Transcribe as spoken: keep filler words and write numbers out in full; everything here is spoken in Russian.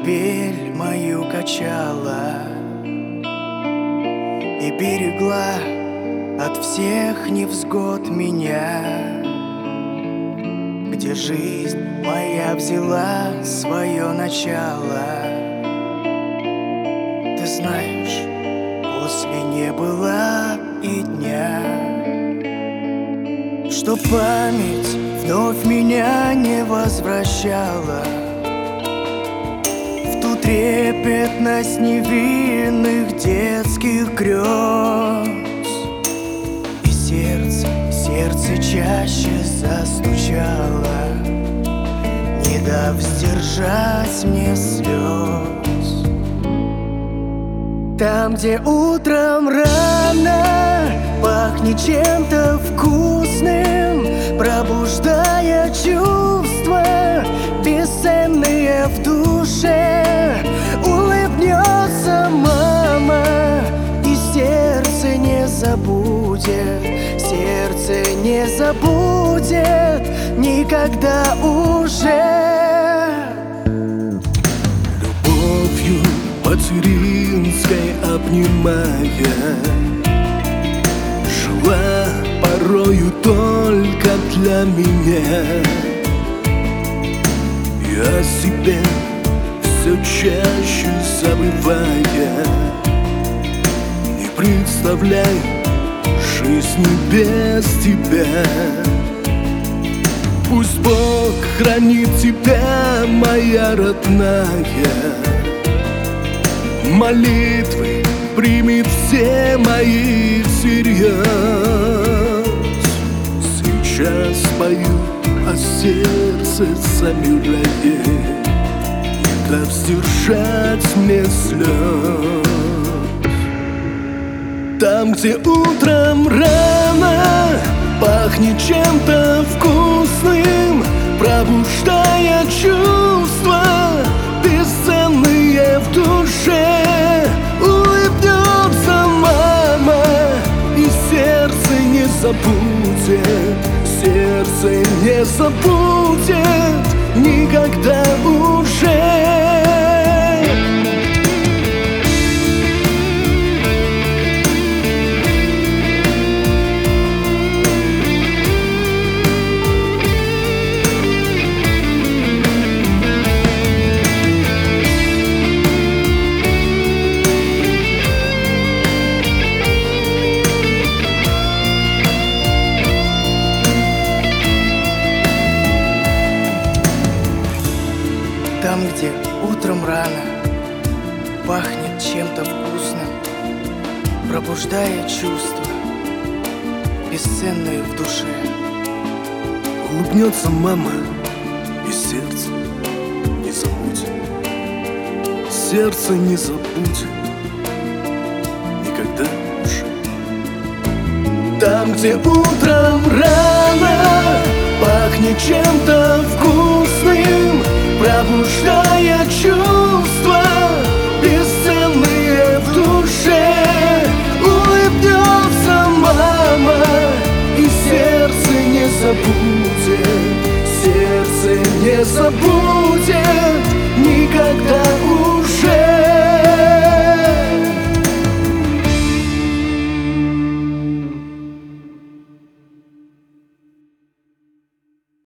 колыбель мою качала и берегла от всех невзгод меня, где жизнь моя взяла свое начало. Ты знаешь, после не было и дня, что память вновь меня не возвращала в ту трепетность невинных детских грез. И сердце, сердце чаще застучало, не дав сдержать мне слез. Там, где утром рано пахнет чем-то вкусным, пробуждая чувства бесценные в душе, улыбнется мама, и сердце не забудет, сердце не забудет никогда уже. Любовью материнской обнимая, жила порою только для меня. И о себе все чаще забывая, не представляй жизни без тебя. Пусть Бог хранит тебя, моя родная, молитвы примет все мои всерьез. Сейчас пою, а сердце замирает, не дав сдержать мне слез. Там, где утром рано пахнет чем-то вкусным, пробуждая чувства бесценные в душе, улыбнется мама, и сердце не забудет, сердце не забудет никогда уже. Там, где утром рано пахнет чем-то вкусным, пробуждая чувства бесценные в душе, Улыбнется мама, и сердце не забудет, сердце не забудет никогда уже. Там, где утром рано пахнет чем-то вкусным, пробуждая чувства